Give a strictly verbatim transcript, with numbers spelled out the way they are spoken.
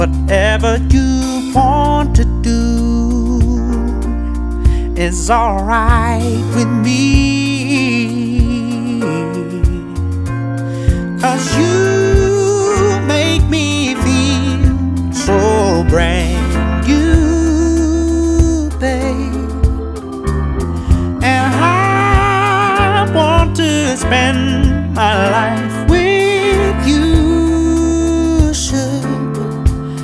Whatever you want to do is alright with me, 'cause you make me feel so brand new, babe. And I want to spend my life with